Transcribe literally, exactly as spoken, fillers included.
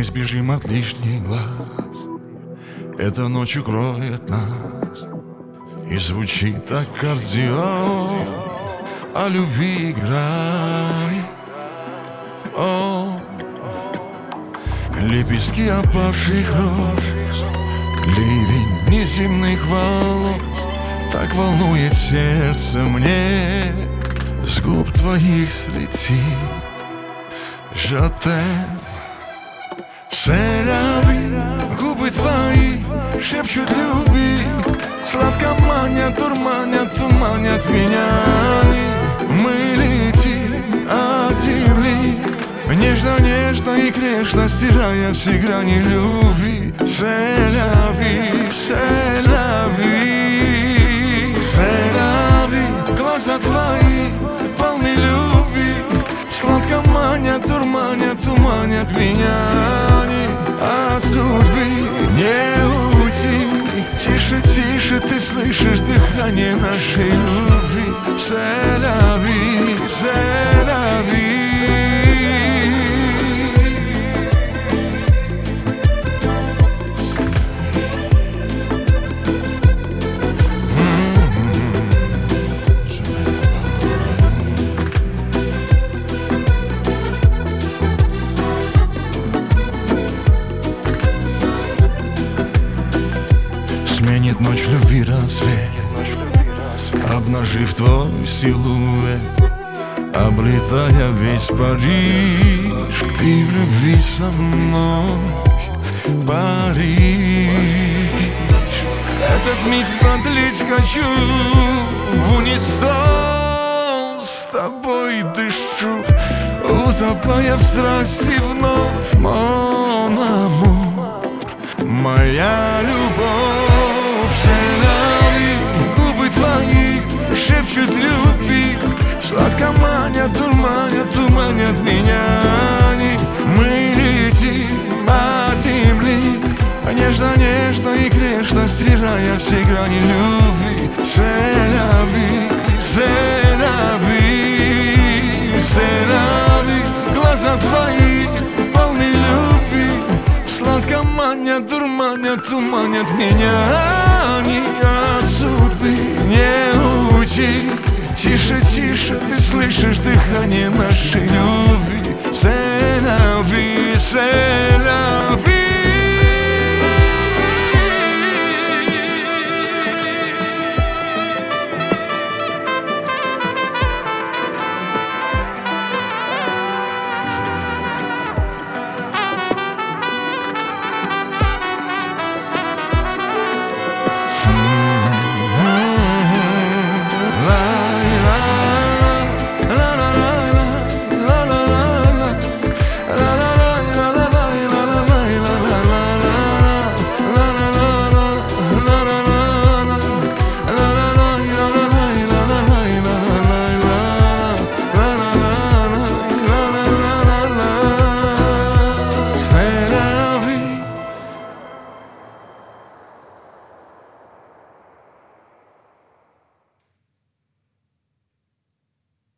Мы сбежим от лишних глаз, эта ночь укроет нас. И звучит аккордеон, о любви играет. О, лепестки опавших роз, ливень неземных волос, так волнует сердце мне, с губ твоих слетит Je t'aime, c'est la vie. Губы твои шепчут люби, сладко манят, дурманят, туманят меня. Мы летим от земли, нежно-нежно и грешно, стирая все грани любви. C'est la vie, c'est la vie, c'est la vie. Глаза твои полны любви, сладко манят, дурманят, туманят меня. От судьбы не уйти, тише, тише, ты слышишь дыхание нашей любви. C'est la vie, c'est la vie. Сменит ночь любви рассвет, обнажив твой силуэт, облетая весь Париж. Ты в любви со мной, Париж. Этот миг продлить хочу, в унисон с тобой дышу, утопая в страсти вновь. Mon amour, моя любовь. C'est la vie. Губы твои шепчут любви, сладко манят, дурманят, туманят меня. Мы летим от земли, нежно-нежно и грешно, стирая все грани любви. C'est la vie, c'est la vie, c'est la vie. Глаза твои полны любви, сладко манят, дурманят, туманят меня. Они от судьбы не уйти, тише, тише, ты слышишь дыхание нашей любви. C'est la vie, c'est la vie.